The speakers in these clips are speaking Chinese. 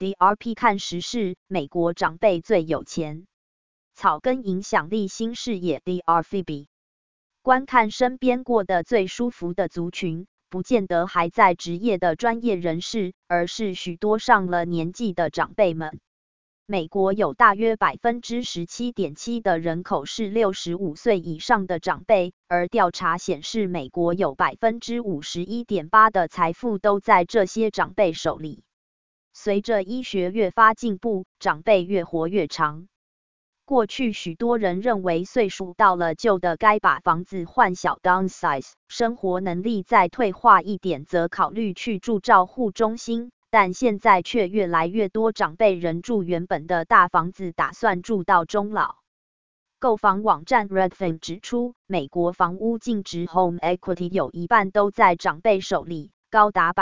DRP 看时事，美国长辈最有钱。草根影响力新视野 DRPB。观看身边过得最舒服的族群，不见得还在职业的专业人士，而是许多上了年纪的长辈们。美国有大约 17.7% 的人口是65岁以上的长辈，而调查显示美国有 51.8% 的财富都在这些长辈手里。随着医学越发进步，长辈越活越长。过去许多人认为岁数到了就的该把房子换小 downsize， 生活能力再退化一点则考虑去住照护中心，但现在却越来越多长辈仍住原本的大房子，打算住到终老。购房网站 Redfin 指出，美国房屋净值 home equity 有一半都在长辈手里，高达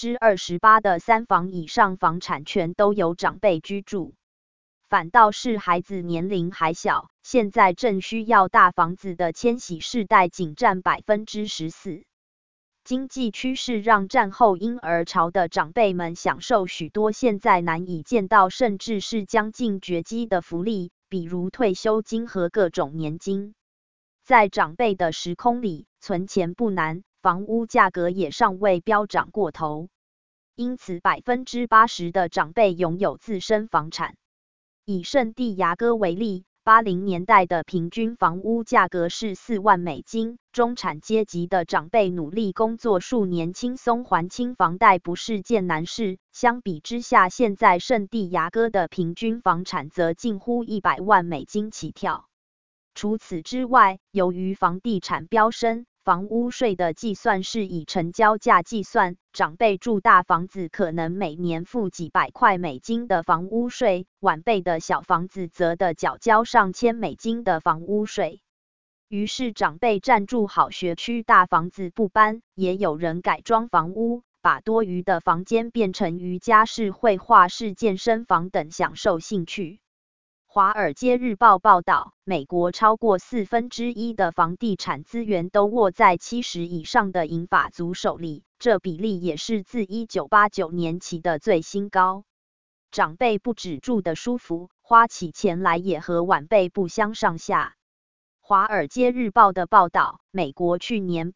28% 的3房以上房产权都由长辈居住。反倒是孩子年龄还小，现在正需要大房子的千禧世代仅占 14%。经济趋势让战后婴儿潮的长辈们享受许多现在难以见到甚至是将近绝迹的福利，比如退休金和各种年金。在长辈的时空里，存钱不难，房屋价格也尚未飙涨过头，因此 80% 的长辈拥有自身房产。以圣地牙哥为例，80年代的平均房屋价格是4万美金，中产阶级的长辈努力工作数年，轻松还清房贷不是件难事。相比之下，现在圣地牙哥的平均房产则近乎100万美金起跳。除此之外，由于房地产飙升，房屋税的计算是以成交价计算，长辈住大房子可能每年付几百块美金的房屋税，晚辈的小房子则得缴交上千美金的房屋税。于是长辈暂住好学区大房子不搬，也有人改装房屋，把多余的房间变成瑜伽室、绘画室、健身房等享受兴趣。华尔街日报报道，美国超过1/4的房地产资源都握在70以上的银发族手里，这比例也是自1989年起的最新高。长辈不只住得舒服，花起钱来也和晚辈不相上下。华尔街日报的报道，美国去年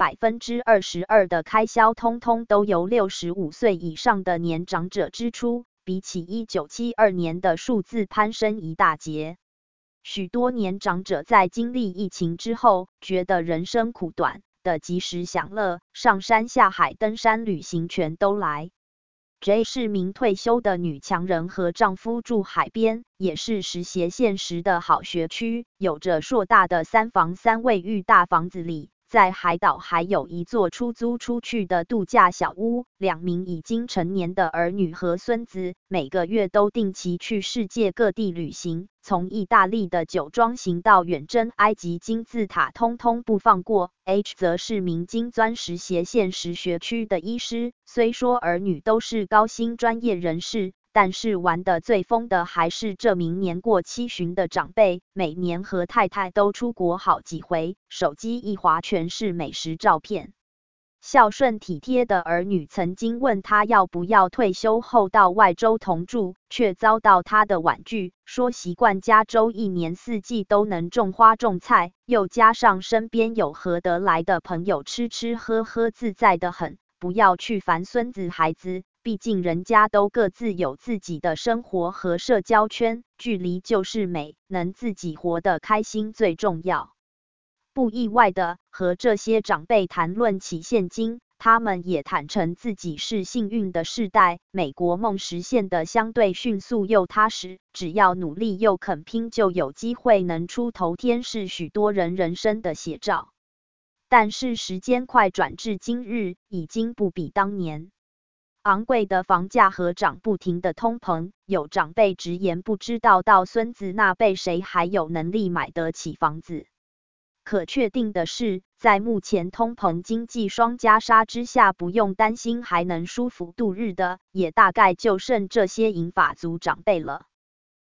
22% 的开销通通都由65岁以上的年长者支出，比起1972年的数字攀升一大截。许多年长者在经历疫情之后，觉得人生苦短，的及时享乐，上山下海、登山旅行全都来。J 是名退休的女强人，和丈夫住海边，也是实谐现实的好学区，有着硕大的3房3卫浴大房子里，在海岛还有一座出租出去的度假小屋，2名已经成年的儿女和孙子，每个月都定期去世界各地旅行，从意大利的酒庄行到远征埃及金字塔，通通不放过。H 则是名金钻石斜线实学区的医师，虽说儿女都是高薪专业人士，但是玩得最疯的还是这名年过70的长辈，每年和太太都出国好几回，手机一滑全是美食照片。孝顺体贴的儿女曾经问他要不要退休后到外州同住，却遭到他的婉拒，说习惯加州一年四季都能种花种菜，又加上身边有合得来的朋友，吃吃喝喝自在得很，不要去烦孙子孩子，毕竟人家都各自有自己的生活和社交圈，距离就是美，能自己活得开心最重要。不意外的，和这些长辈谈论起现金，他们也坦诚自己是幸运的世代，美国梦实现的相对迅速又踏实，只要努力又肯拼就有机会能出头天，是许多人人生的写照。但是时间快转至今日，已经不比当年。昂贵的房价和涨不停的通膨，有长辈直言不知道到孙子那辈谁还有能力买得起房子。可确定的是，在目前通膨经济双加杀之下，不用担心还能舒服度日的，也大概就剩这些银发族长辈了。